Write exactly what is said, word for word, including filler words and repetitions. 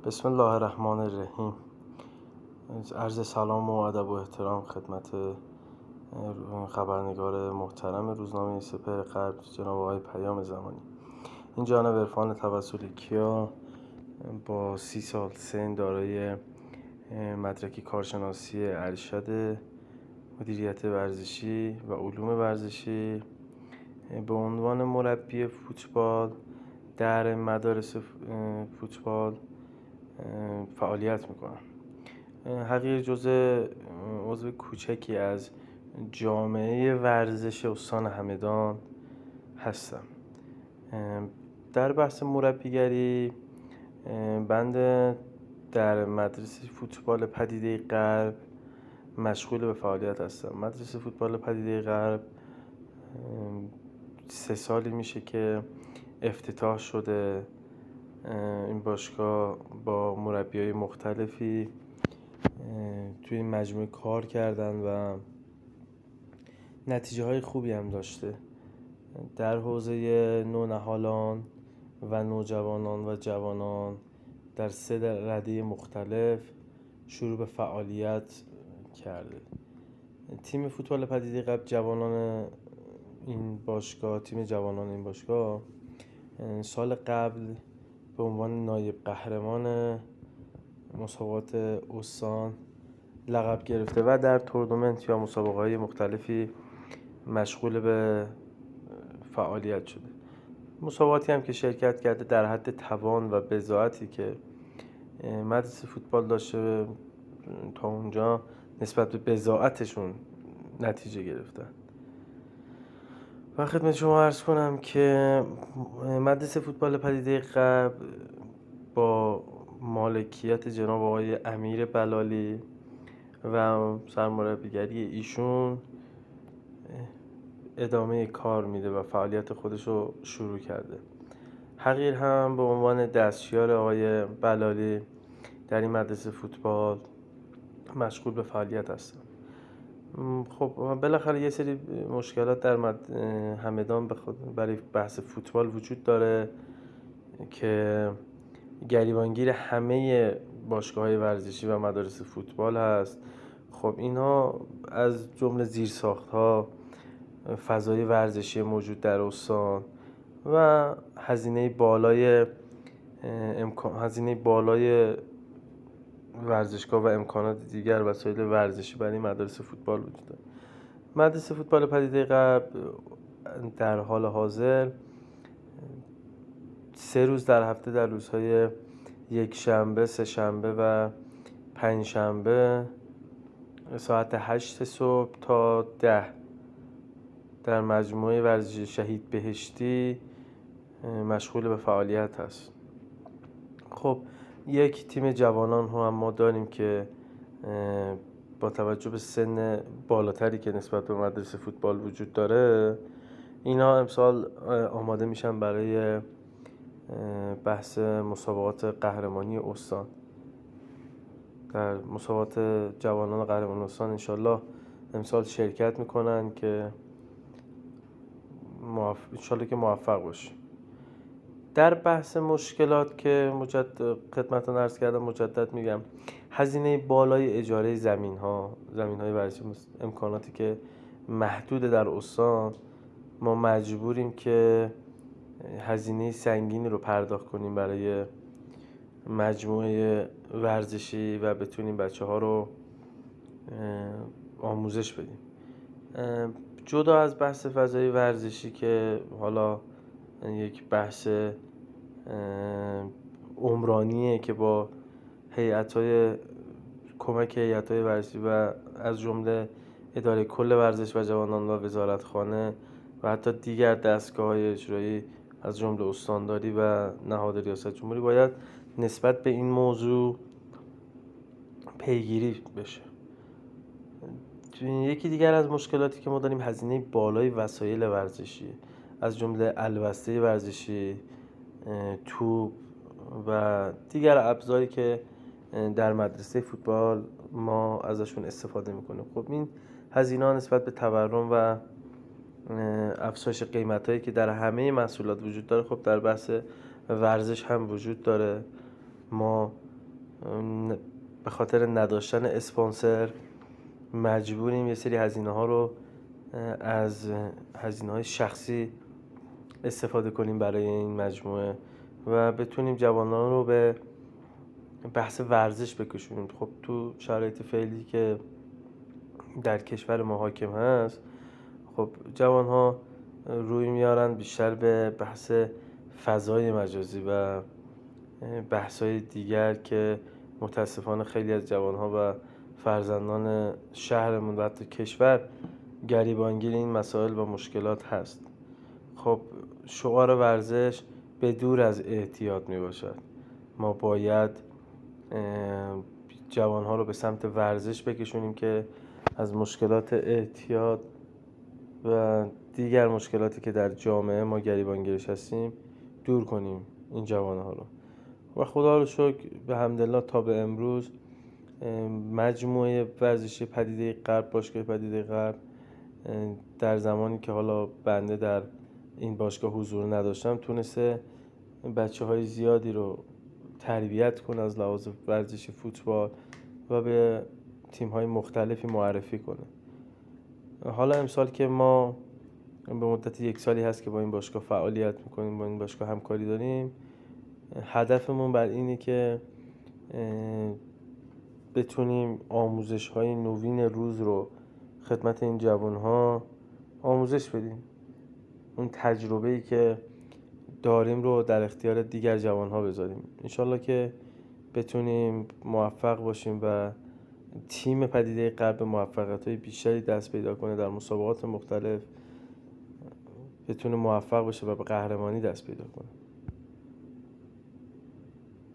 بسم الله الرحمن الرحیم. عرض سلام و ادب و احترام خدمت خبرنگار محترم روزنامه سپهر غرب جناب آقای پیام زمانی. این جانب عرفان توسلی کیا با سی سال سن، دارای مدرک کارشناسی ارشد مدیریت ورزشی و علوم ورزشی، به عنوان مربی فوتبال در مدارس فوتبال فعالیت میکنم. حقیر جزء عضو کوچکی از جامعه ورزش استان همدان هستم. در بحث مربیگری بنده در مدرسه فوتبال پدیده غرب مشغول به فعالیت هستم. مدرسه فوتبال پدیده غرب سه سالی میشه که افتتاح شده. این باشگاه با مربیای مختلفی توی این مجموعه کار کردن و نتیجه های خوبی هم داشته. در حوزه نونهالان و نوجوانان و جوانان در سه رده مختلف شروع به فعالیت کرده. تیم فوتبال پدیده غرب جوانان این باشگاه تیم جوانان این باشگاه سال قبل به عنوان نایب قهرمان مسابقات استان لقب گرفته و در تورنمنت یا مسابقه‌های مختلفی مشغول به فعالیت شده. مسابقاتی هم که شرکت کرده در حد توان و بضاعتی که مدرسه فوتبال داشته تا اونجا نسبت به بضاعتشون نتیجه گرفتن. و خدمت شما عرض کنم که مدرسه فوتبال پدیده غرب با مالکیت جناب آقای امیر بلالی و سرمربیگری ایشون ادامه کار میده و فعالیت خودش رو شروع کرده. حقیر هم به عنوان دستیار آقای بلالی در این مدرسه فوتبال مشغول به فعالیت هستن. خب بالاخره یه سری مشکلات در همدان برای بحث فوتبال وجود داره که گریبانگیر همه باشگاه‌های ورزشی و مدارس فوتبال هست. خب اینا از جمله زیرساخت‌ها، فضای ورزشی موجود در استان و هزینه بالای امکان هزینه بالای ورزشگاه و امکانات دیگر وسایل ورزشی برای مدارس فوتبال وجود داره. مدرسه فوتبال پدیده غرب در حال حاضر سه روز در هفته در روزهای یک شنبه، سه شنبه و پنج شنبه ساعت هشت صبح تا ده در مجموعه ورزشی شهید بهشتی مشغول به فعالیت هست. خب یک تیم جوانان هم ما داریم که با توجه به سن بالاتری که نسبت به مدرسه فوتبال وجود داره، اینا امسال آماده میشن برای بحث مسابقات قهرمانی استان. در مسابقات جوانان قهرمان استان انشالله امسال شرکت میکنن که موف... انشالله که موفق باشه. در بحث مشکلات که مجدد خدمتتون عرض کردم، مجدد میگم هزینه بالای اجاره زمین ها زمین های ورزشی، امکاناتی که محدود در استان، ما مجبوریم که هزینه سنگینی رو پرداخت کنیم برای مجموعه ورزشی و بتونیم بچه ها رو آموزش بدیم. جدا از بحث فضای ورزشی که حالا یک بحث عمرانیه که با هیئت‌های کمک هیئت‌های ورزشی و از جمله اداره کل ورزش و جوانان و وزارتخانه و حتی دیگر دستگاه‌های اجرایی از جمله استانداری و نهاد ریاست جمهوری باید نسبت به این موضوع پیگیری بشه. یکی دیگر از مشکلاتی که ما داریم هزینه بالای وسایل ورزشی، از جمله البسته ورزشی، توپ و دیگر ابزاری که در مدرسه فوتبال ما ازشون استفاده میکنیم. خب این هزینه‌ها نسبت به تورم و افزایش قیمتایی که در همه محصولات وجود داره، خب در بحث ورزش هم وجود داره. ما به خاطر نداشتن اسپانسر مجبوریم یه سری هزینه ها رو از هزینه های شخصی استفاده کنیم برای این مجموعه و بتونیم جوانان رو به بحث ورزش بکشونیم. خب تو شرایط فعلی که در کشور ما حاکم هست، خب جوان ها روی میارن بیشتر به بحث فضای مجازی و بحث‌های دیگر که متاسفانه خیلی از جوان ها و فرزندان شهرمون و حتی کشور گریبانگیر این مسائل و مشکلات هست. خب شعار ورزش به دور از اعتیاد می باشد. ما باید جوان ها رو به سمت ورزش بکشونیم که از مشکلات اعتیاد و دیگر مشکلاتی که در جامعه ما گریبانگیرش هستیم دور کنیم این جوان ها رو. و خدا رو شکر به حمدالله تا به امروز مجموعه ورزشی پدیده غرب، باشگاه پدیده غرب، در زمانی که حالا بنده در این باشگاه حضور نداشتم تونسته بچه های زیادی رو تربیت کنه از لحاظ ورزشی فوتبال و به تیم های مختلفی معرفی کنه. حالا امسال که ما به مدت یک سالی هست که با این باشگاه فعالیت میکنیم، با این باشگاه همکاری داریم، هدفمون بر اینه که بتونیم آموزش های نوین روز رو خدمت این جوان ها آموزش بدیم. اون تجربه‌ای که داریم رو در اختیار دیگر جوان ها بذاریم. انشالله که بتونیم موفق باشیم و تیم پدیده غرب موفقیت‌های بیشتری دست پیدا کنه در مسابقات مختلف، بتونه موفق باشه و به قهرمانی دست پیدا کنه.